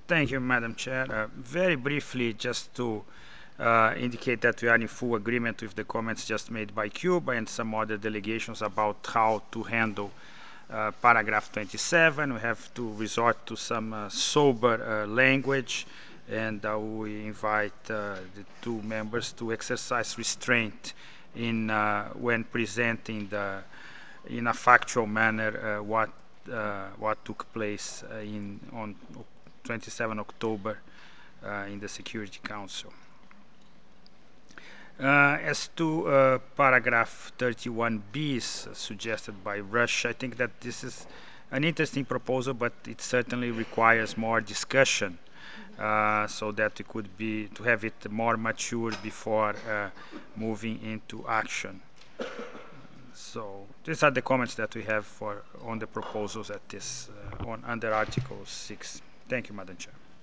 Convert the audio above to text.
Thank you, Madam Chair. Very briefly, just to indicate that we are in full agreement with the comments just made by Cuba and some other delegations about how to handle paragraph 27. We have to resort to some sober language, and we invite the two members to exercise restraint in when presenting in a factual manner what took place on 27 October in the Security Council. As to paragraph 31B suggested by Rush, I think that this is an interesting proposal, but it certainly requires more discussion so that it could be to have it more mature before moving into action. So these are the comments that we have for on the proposals at this on under Article 6. Thank you, Madam Chair.